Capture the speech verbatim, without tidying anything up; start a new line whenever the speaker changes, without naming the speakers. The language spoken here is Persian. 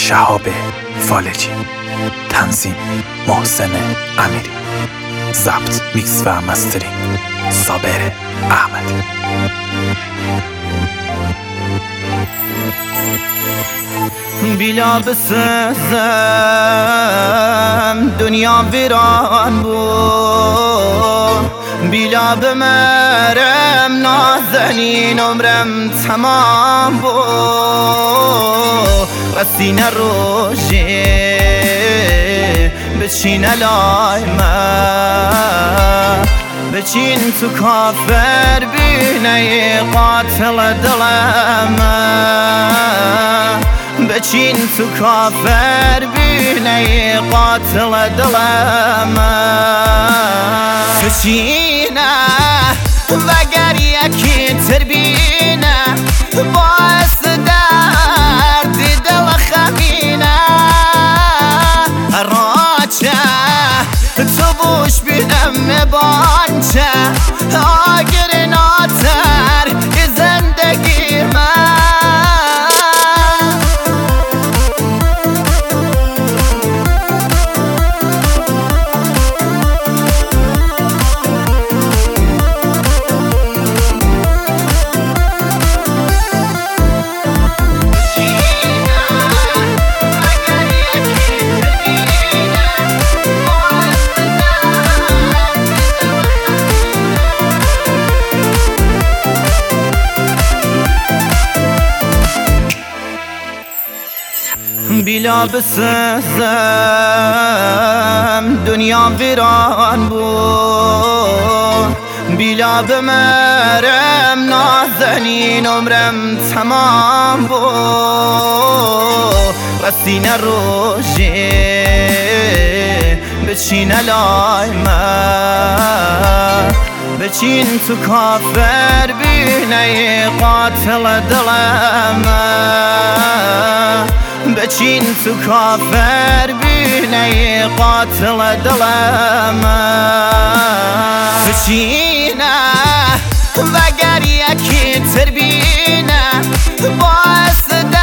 شهاب فالجی، تنظیم محسن امیری، ضبط میکس و مسترینگ صابر احمدی.
بیلا بسزم دنیا ویران بود، بیلا بمرم نازنین عمرم تمام بود. رسین روشی بچین لای من، بچین تو کافر بینه قاتل دلم، بچین تو کافر بینه قاتل دلم. بچینه وگر یکی تر بینه باعث درد دل خمینه. راچه تو بوش بینم بانچه آگر ناتر زندگی من. بیلا بسزم دنیا ویران بود، بیلا بمرم نازنین عمرم تمام بود. رسین روشی بچین لای من، بچین تو کافر بینه قاتل دلم، بچین تو کافر بینه قاتل دلم. بچینه وگر یکی تر بینه باعث